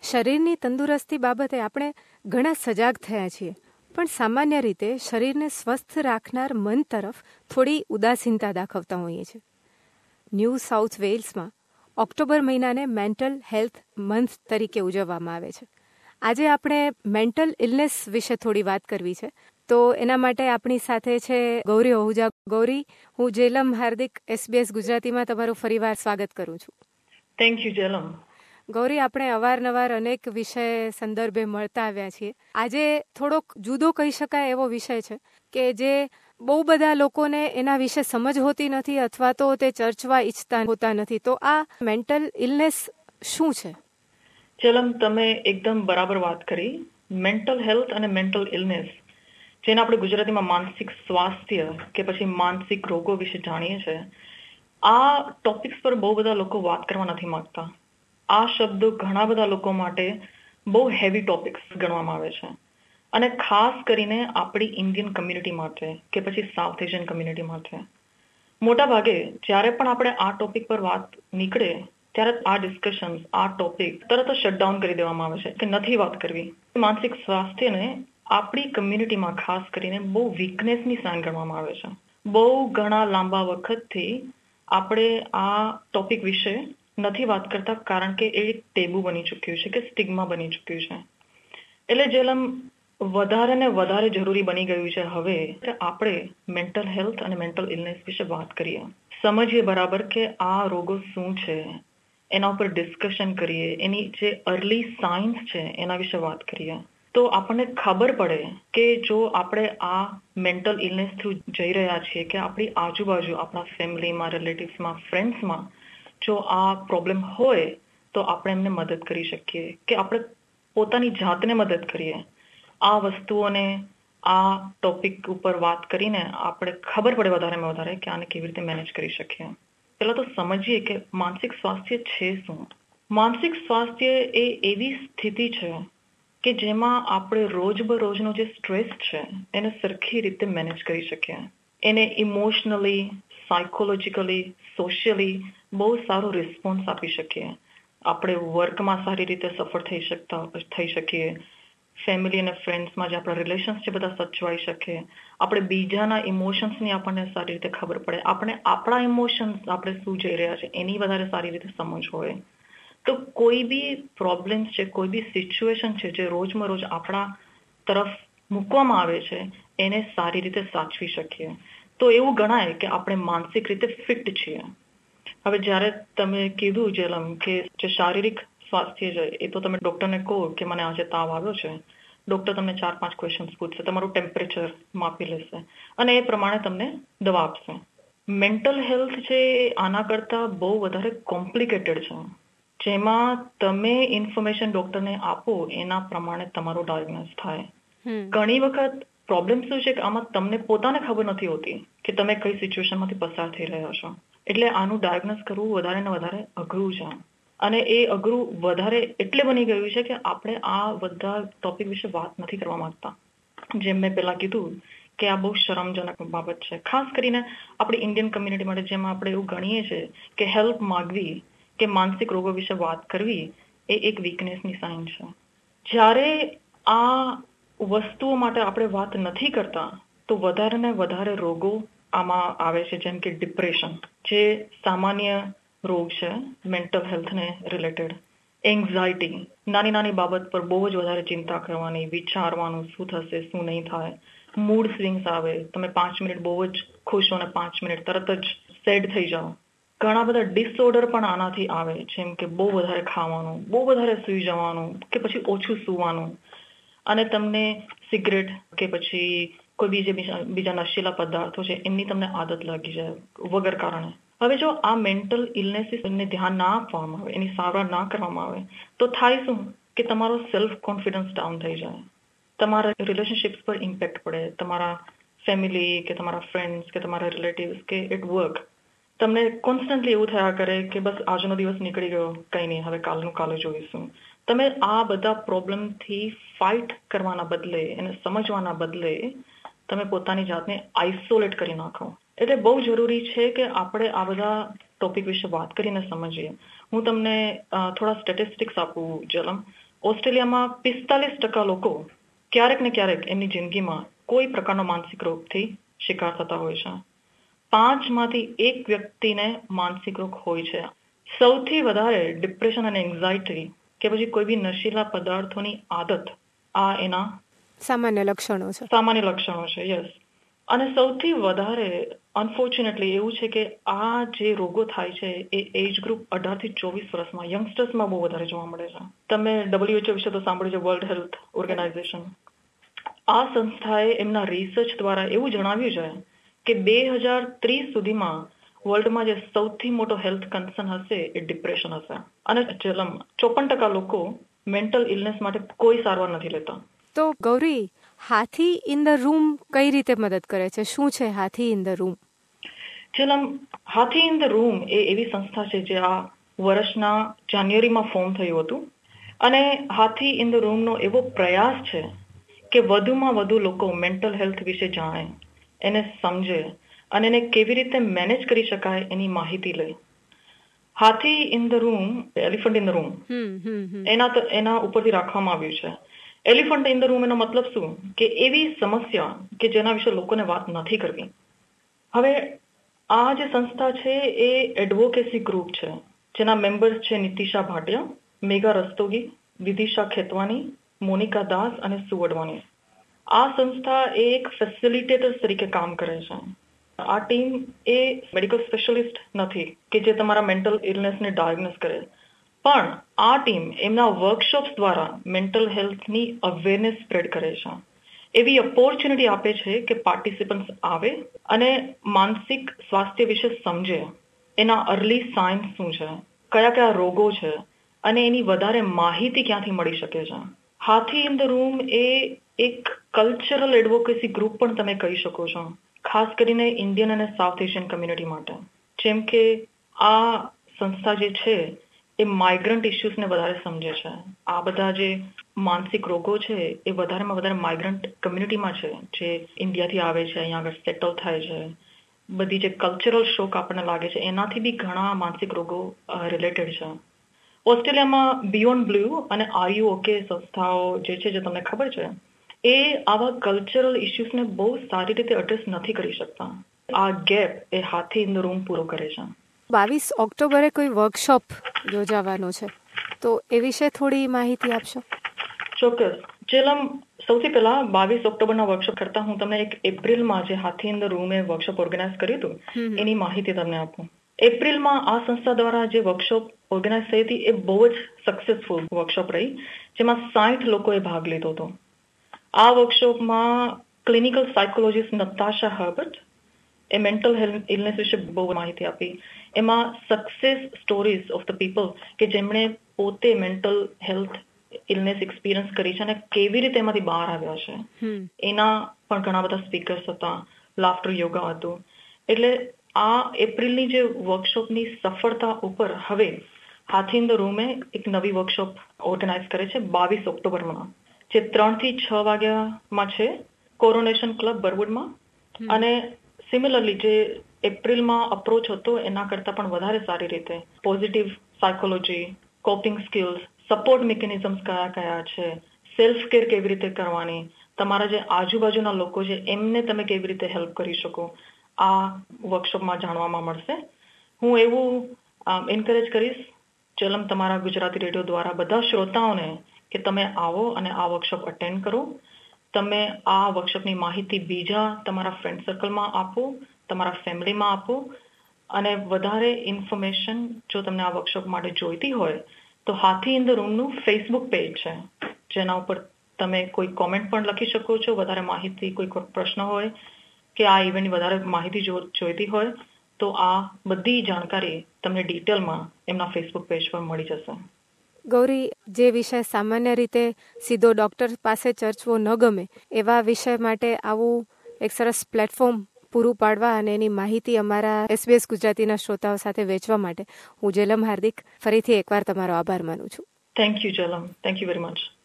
શરીરની તંદુરસ્તી બાબતે આપણે ઘણા સજાગ થયા છીએ, પણ સામાન્ય રીતે શરીરને સ્વસ્થ રાખનાર મન તરફ થોડી ઉદાસીનતા દાખવતા હોઈએ છીએ. ન્યૂ સાઉથ વેલ્સમાં ઓક્ટોબર મહિનાને મેન્ટલ હેલ્થ મંથ તરીકે ઉજવવામાં આવે છે. આજે આપણે મેન્ટલ ઇલનેસ વિશે થોડી વાત કરવી છે, તો એના માટે આપણી સાથે છે ગૌરી આહુજા. ગૌરી, હું જેલમ હાર્દિક SBS ગુજરાતીમાં તમારું ફરીવાર સ્વાગત કરું છું. Thank you Jhelum. ગૌરી, આપણે અવારનવાર અનેક વિષય સંદર્ભે મળતા આવ્યા છીએ. આજે થોડોક જુદો કહી શકાય એવો વિષય છે કે જે બહુ બધા લોકોને એના વિશે સમજ હોતી નથી અથવા તો તે ચર્ચવા ઈચ્છતા હોતા નથી. તો આ મેન્ટલ ઇલનેસ શું છે? જેલમ, તમે એકદમ બરાબર વાત કરી. મેન્ટલ હેલ્થ અને મેન્ટલ ઇલનેસ, જેને આપણે ગુજરાતીમાં માનસિક સ્વાસ્થ્ય કે પછી માનસિક રોગો વિશે જાણીએ છીએ, આ ટોપિક્સ પર બહુ બધા લોકો વાત કરવા નથી માંગતા. આ શબ્દો ઘણા બધા લોકો માટે બહુ હેવી ટોપિક્સ ગણવામાં આવે છે, અને ખાસ કરીને આપણી ઇન્ડિયન કમ્યુનિટી માટે કે પછી સાઉથ એશિયન કમ્યુનિટી માટે મોટા ભાગે જ્યારે પણ આપણે આ ટોપિક પર વાત નીકળે ત્યારે આ ડિસ્કશન, આ ટોપિક તરત જ શટડાઉન કરી દેવામાં આવે છે કે નથી વાત કરવી. માનસિક સ્વાસ્થ્યને આપણી કમ્યુનિટીમાં ખાસ કરીને બહુ વીકનેસની સાઇન ગણવામાં આવે છે. બહુ ઘણા લાંબા વખતથી આપણે આ ટોપિક વિશે નથી વાત કરતા, કારણ કે એ ટેબુ બની ચૂક્યું છે કે સ્ટિગ્મા બની ચૂક્યું છે. એટલે જેલમ, વધારે ને વધારે જરૂરી બની ગયું છે હવે કે આપણે મેન્ટલ હેલ્થ અને મેન્ટલ ઇલનેસ વિશે વાત કરીએ, સમજીએ બરાબર કે આ રોગો શું છે, એના ઉપર ડિસ્કશન કરીએ, એની જે અર્લી સાઇન્સ છે એના વિશે વાત કરીએ, તો આપણને ખબર પડે કે જો આપણે આ મેન્ટલ ઇલનેસ થ્રુ જઈ રહ્યા છીએ કે આપણી આજુબાજુ, આપણા ફેમિલીમાં, રિલેટિવ્સમાં, ફ્રેન્ડ્સમાં જો આ પ્રોબ્લેમ હોય તો આપણે એમને મદદ કરી શકીએ, કે આપણે પોતાની જાતને મદદ કરીએ. આ વસ્તુઓને, આ ટોપિક ઉપર વાત કરીને આપણે ખબર પડે વધારેમાં વધારે કે આને કેવી રીતે મેનેજ કરી શકીએ. પહેલા તો સમજીએ કે માનસિક સ્વાસ્થ્ય છે શું. માનસિક સ્વાસ્થ્ય એ એવી સ્થિતિ છે કે જેમાં આપણે રોજબરોજનો જે સ્ટ્રેસ છે એને સરખી રીતે મેનેજ કરી શકીએ, એને ઇમોશનલી, સાયકોલોજીકલી, સોશિયલી બહુ સારો રિસ્પોન્સ આપી શકીએ. આપણે વર્કમાં સારી રીતે સફળ થઈ શકીએ, ફેમિલી અને ફ્રેન્ડ્સમાં જે આપણા રિલેશન્સ છે બધા સચવાઈ શકે, આપણે બીજાના ઇમોશન્સની આપણને સારી રીતે ખબર પડે, આપણે આપણા ઇમોશન્સ, આપણે શું જઈ રહ્યા છે એની વધારે સારી રીતે સમજ હોય, તો કોઈ બી પ્રોબ્લેમ્સ છે, કોઈ બી સિચ્યુએશન છે જે રોજમાં આપણા તરફ મૂકવામાં આવે છે એને સારી રીતે સાચવી શકીએ. તો એવું ગણાય કે આપણે માનસિક રીતે ફિટ છીએ. હવે જ્યારે તમે કીધું જેલમ કે જે શારીરિક સ્વાસ્થ્ય છે એ તો તમે ડૉક્ટરને કહો કે મને આજે તાવ આવ્યો છે, ડૉક્ટર તમને 4-5 ક્વેશ્ચન્સ પૂછશે, તમારું ટેમ્પરેચર માપી લેશે અને એ પ્રમાણે તમને દવા આપશે. મેન્ટલ હેલ્થ છે આના કરતાં બહુ વધારે કોમ્પ્લિકેટેડ છે, જેમાં તમે ઇન્ફોર્મેશન ડૉક્ટરને આપો એના પ્રમાણે તમારું ડાયગ્નોસ થાય. ઘણી વખત પ્રોબ્લેમ શું છે કે આમાં તમને પોતાને ખબર નથી હોતી કે તમે કઈ સિચ્યુએશનમાંથી પસાર થઈ રહ્યા છો. એટલે આનું ડાયગ્નોસ કરવું વધારે ને વધારે અઘરું છે, અને એ અઘરું વધારે એટલે બની ગયું છે કે આપણે આ બધા ટોપિક વિશે વાત નથી કરવા માંગતા. જેમ મેં પહેલા કીધું કે આ બહુ શરમજનક બાબત છે, ખાસ કરીને આપણી ઇન્ડિયન કમ્યુનિટી માટે, જેમાં આપણે એવું ગણીએ છીએ કે હેલ્પ માગવી કે માનસિક રોગો વિશે વાત કરવી એ એક વીકનેસની સાઇન છે. જ્યારે આ વસ્તુઓ માટે આપણે વાત નથી કરતા તો વધારે ને વધારે રોગો આમાં આવે છે, જેમ કે ડિપ્રેશન, જે સામાન્ય રોગ છે મેન્ટલ હેલ્થને રિલેટેડ, એન્ઝાયટી, નાની નાની બાબત પર બહુ જ વધારે ચિંતા કરવાની, વિચારવાનું શું થશે શું નહીં થાય, મૂડ સ્વિંગ્સ આવે, તમે 5 મિનિટ બહુ જ ખુશ હો ને 5 મિનિટ તરત જ સેડ થઈ જાઓ. ઘણા બધા ડિસઓર્ડર પણ આનાથી આવે, જેમ કે બહુ વધારે ખાવાનું, બહુ વધારે સૂઈ જવાનું કે પછી ઓછું સૂવાનું, અને તમને સિગરેટ કે પછી કોઈ બીજા નશીલા પદાર્થો છે એમની તમને આદત લાગી જાય વગર કારણે. હવે જો આ મેન્ટલ ઇલનેસીસને ધ્યાન ના આપવામાં આવે, એની સારવાર ના કરવામાં આવે તો થાય શું કે તમારો સેલ્ફ કોન્ફિડન્સ ડાઉન થઈ જાય, તમારા રિલેશનશિપ્સ પર ઇમ્પેક્ટ પડે, તમારા ફેમિલી કે તમારા ફ્રેન્ડ્સ કે તમારા રિલેટિવ્સ કે એટ વર્ક તમને કોન્સ્ટન્ટલી એવું થયા કરે કે બસ આજનો દિવસ નીકળી ગયો, કંઈ નહીં, હવે કાલનું કાલે જોઈશું. તમે આ બધા પ્રોબ્લેમથી ફાઇટ કરવાના બદલે, એને સમજવાના બદલે તમે પોતાની જાતને આઇસોલેટ કરી નાખો. એટલે બહુ જરૂરી છે કે આપણે આ બધા ટોપિક વિશે વાત કરીને સમજીએ. હું તમને થોડા સ્ટેટિસ્ટિક્સ આપું જેલમ, ઓસ્ટ્રેલિયામાં 45% લોકો ક્યારેક ને ક્યારેક એમની જિંદગીમાં કોઈ પ્રકારનો માનસિક રોગથી શિકાર થતા હોય છે. 5 માંથી 1 વ્યક્તિને માનસિક રોગ હોય છે. સૌથી વધારે ડિપ્રેશન અને એન્ઝાયટી કે પછી કોઈ બી નશીલા પદાર્થોની આદત આ એના સામાન્ય લક્ષણો છે. યસ. અને સૌથી વધારે અનફોર્ચ્યુનેટલી એવું છે કે આ જે રોગો થાય છે એ એજ ગ્રુપ 18 થી 24 વર્ષમાં યંગસ્ટર્સમાં બહુ વધારે જોવા મળે છે. તમે WHO વિશે તો સાંભળ્યું છે, વર્લ્ડ હેલ્થ ઓર્ગેનાઇઝેશન. આ સંસ્થાએ એમના રિસર્ચ દ્વારા એવું જણાવ્યું છે કે 2030 સુધીમાં વર્લ્ડમાં જે સૌથી મોટો હેલ્થ કન્સર્ન હશે એ ડિપ્રેશન હશે. અને 54% લોકો મેન્ટલ ઇલનેસ માટે કોઈ સારવાર નથી લેતા. તો Gauri, Haathi in the Room કઈ રીતે મદદ કરે છે? શું છે Haathi in the Room? Haathi in the Room એ એવી સંસ્થા છે જે આ વર્ષના જાન્યુઆરીમાં ફોર્મ થયું હતું. અને હાથી ઇન ધ રૂમનો એવો પ્રયાસ છે કે વધુમાં વધુ લોકો મેન્ટલ હેલ્થ વિશે જાણે, એને સમજે અને એને કેવી રીતે મેનેજ કરી શકાય એની માહિતી લે. Haathi in the Room, elephant in the room એના ઉપરથી રાખવામાં આવ્યું છે. એલિફન્ટ ઇન ધ રૂમ એનો મતલબ શું કે એવી સમસ્યા કે જેના વિશે લોકોને વાત નથી કરવી. હવે આ જે સંસ્થા છે એ એડવોકેસી ગ્રુપ છે જેના મેમ્બર્સ છે નીતિશા ભાટિયા, મેઘા રસ્તોગી, વિદિશા ખેતવાની, મોનિકા દાસ અને સુ અડવાણી. આ સંસ્થા એક ફેસિલિટેટર તરીકે કામ કરે છે. આ ટીમ એ મેડિકલ સ્પેશિયાલિસ્ટ નથી કે જે તમારા મેન્ટલ ઇલનેસને ડાયગ્નોસ કરે, પણ આ ટીમ એમના વર્કશોપ્સ દ્વારા મેન્ટલ હેલ્થની અવેરનેસ સ્પ્રેડ કરે છે. એવી ઓપોર્ચ્યુનિટી આપે છે કે પાર્ટિસિપન્ટ્સ આવે અને માનસિક સ્વાસ્થ્ય વિશે સમજે, એના અર્લી સાઇન્સ શું છે, કયા કયા રોગો છે અને એની વધારે માહિતી ક્યાંથી મળી શકે છે. હાથી ઇન ધ રૂમ એ એક કલ્ચરલ એડવોકેસી ગ્રુપ પણ તમે કહી શકો છો, ખાસ કરીને ઇન્ડિયન અને સાઉથ એશિયન કમ્યુનિટી માટે. જેમ કે આ સંસ્થા જે છે એ માઇગ્રન્ટ ઇસ્યુઝને વધારે સમજે છે. આ બધા જે માનસિક રોગો છે એ વધારેમાં વધારે માઇગ્રન્ટ કમ્યુનિટીમાં છે, જે ઇન્ડિયાથી આવે છે, અહીંયા આગળ સેટલ થાય છે. બધી જે કલ્ચરલ શોક આપણને લાગે છે એનાથી બી ઘણા માનસિક રોગો રિલેટેડ છે. ઓસ્ટ્રેલિયામાં બિયોન્ડ બ્લુ અને આર યુ ઓકે સંસ્થાઓ જે છે, જે તમને ખબર છે, એ આવા કલ્ચરલ ઇસ્યુઝને બહુ સારી રીતે એડ્રેસ નથી કરી શકતા. આ ગેપ એ હાથી ઇન ધ રૂમ પૂરો કરે છે. 22 ઓક્ટોબરે કોઈ વર્કશોપ યોજાવાનો છે, તો એ વિશે થોડી માહિતી આપશો? ચોક્કસ. સૌથી પહેલા 22 ઓક્ટોબરના વર્કશોપ કરતા હું તમને એક એપ્રિલમાં જે હાથી ઇન ધ રૂમે વર્કશોપ ઓર્ગેનાઇઝ કર્યું હતું એની માહિતી તમને આપું. એપ્રિલમાં આ સંસ્થા દ્વારા જે વર્કશોપ ઓર્ગેનાઇઝ થઈ હતી એ બહુ જ સક્સેસફુલ વર્કશોપ રહી, જેમાં 60 લોકોએ ભાગ લીધો હતો. આ વર્કશોપમાં ક્લિનિકલ સાયકોલોજીસ્ટ નતાશા હર્બર્ટ એ મેન્ટલ ઇલનેસ વિશે બહુ માહિતી આપી. એમાં success stories of the people કે જેમણે પોતે મેન્ટલ હેલ્થ ઇલનેસ એક્સપિરિયન્સ કરી છે અને કેવી રીતે એમાંથી બહાર આવ્યા છે, એના પણ ઘણા બધા સ્પીકર્સ હતા. લાફ્ટર યોગા હતું. એટલે આ એપ્રિલની જે વર્કશોપની સફળતા ઉપર હવે હાથી ઇન ધ રૂમે એક નવી વર્કશોપ ઓર્ગેનાઇઝ કરે છે 22 ઓક્ટોબરમાં, જે 3 થી 6 વાગ્યામાં છે, કોરોનેશન ક્લબ બરવુડમાં. અને સિમિલરલી જે એપ્રિલમાં અપ્રોચ હતો એના કરતાં પણ વધારે સારી રીતે positive psychology, coping skills, support mechanisms કયા કયા છે, સેલ્ફ કેર કેવી રીતે કરવાની, તમારા જે આજુબાજુના લોકો છે એમને તમે કેવી રીતે હેલ્પ કરી શકો, આ વર્કશોપમાં જાણવામાં મળશે. હું એવું એન્કરેજ કરીશ તમારા ગુજરાતી રેડિયો દ્વારા બધા શ્રોતાઓને કે તમે આવો અને આ વર્કશોપ અટેન્ડ કરો. તમે આ વર્કશોપની માહિતી બીજા તમારા ફ્રેન્ડ સર્કલમાં આપો, તમારા ફેમિલીમાં આપો. અને વધારે ઇન્ફોર્મેશન જો તમને આ વર્કશોપ માટે જોઈતી હોય તો હાથી ઇન ધ રૂમનું ફેસબુક પેજ છે, જેના ઉપર તમે કોઈ કોમેન્ટ પણ લખી શકો છો. વધારે માહિતી, કોઈ પ્રશ્ન હોય કે આ ઇવેન્ટની વધારે માહિતી જોઈતી હોય તો આ બધી જાણકારી તમને ડિટેલમાં એમના ફેસબુક પેજ પર મળી જશે. ગૌરી, જે વિષય સામાન્ય રીતે સીધો ડોક્ટર પાસે ચર્ચવો ન ગમે એવા વિષય માટે આવું એક સરસ પ્લેટફોર્મ પૂરું પાડવા અને એની માહિતી અમારા SBS ગુજરાતીના શ્રોતાઓ સાથે વેચવા માટે હું જેલમ હાર્દિક ફરીથી એકવાર તમારો આભાર માનું છું. Thank you Jhelum. Thank you very much.